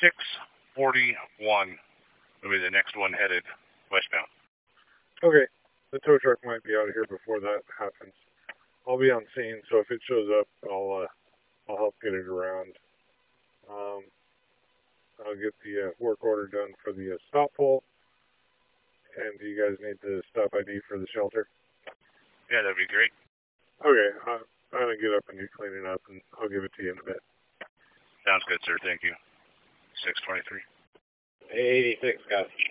641 will be the next one headed westbound. Okay. The tow truck might be out of here before that happens. I'll be on scene, so if it shows up, I'll help get it around. I'll get the work order done for the stop pole. And do you guys need the stop ID for the shelter? Yeah, that'd be great. Okay, I'm going to get up and get cleaning up, and I'll give it to you in a bit. Sounds good, sir. Thank you. 623. 86, guys.